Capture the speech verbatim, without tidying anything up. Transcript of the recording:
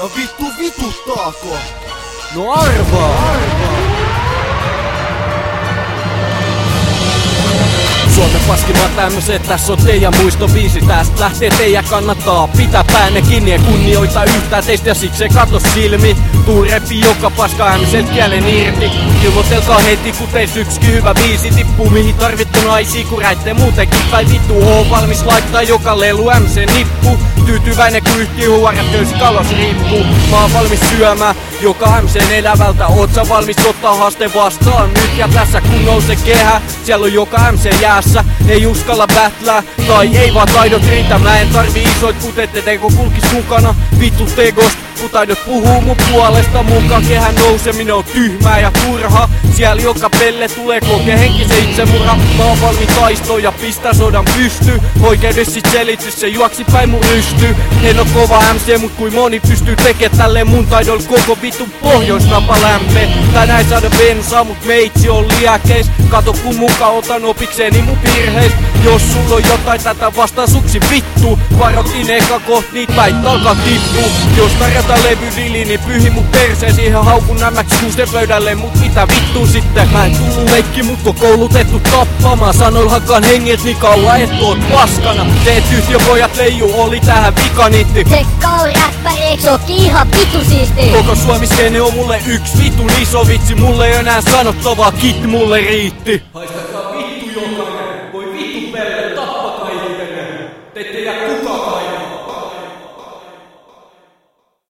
No vittu vituttaako? No arvaa! Arvaa! Suomen paskimmat tämmöset, tässä on teidän muistobiisi. Tästä lähtee teidän kannattaa pitää päänne kiinni ja kunnioita yhtään teistä ja siksi ei katso silmi. Tuu repi joka paska ämmiselt kielen irti. Ilmoitelkaa heti kun teis yksikin hyvä biisi tippuu. Mihin tarvittu naisia kun räitte muutenkin päin vittu. Oon valmis laittaa joka lelu ämsen nippu. Tyytyväinen kun yhtiö huoret köysi kalas riippuu. Mä oon valmis syömään joka ämsen elävältä. Oot sä valmis ottaa haaste vastaan nyt ja tässä kun nousee kehä. Siellä on joka ämsen jäässä. Ei uskalla battlää, tai ei vaan taidot riitä. Mä en tarvi isoit kutette, teko kulkis mukana. Vittu tegost, kun taidot puhuu mun puolesta. Mukaan kehän nouseminen on tyhmää ja turha. Siellä joka pelle tulee kokea henkisen itsemurha. Mä oon valmiin taistoon ja pistää sodan pysty. Oikeudessa sit selitys, se juoksi päin mun rysty. En oo kova M C, mut kui moni pystyy tekee tälleen mun taidol koko vitun pohjoisnapa lämpe. Tänään ei saada bensaa, mut meitsi on liäkeis. Kato kun muka otan opikseni mun virheis. Jos sulla on jotain tätä vastaan suksi vittu. Varotin eka koht, niit päit alkaa tippu. Jos tarjotaan levyvili, niin pyhi mun perseen. Siihen haukun nämmäks kuusten pöydälle, mut mitä vittu sitten? Mä en tullu leikki, mut on koulutettu tappamaan. Sanoil hakaan henget niin kauan, et oot paskana. Teet yhtiöpojat leiju, oli tähän vikanitti. Se kau räppäri, eiks ookin ihan vittu siisti? Koko Suomi skene on mulle yks vitun iso vitsi. Mulle ei enää sanottavaa, kit mulle riitti.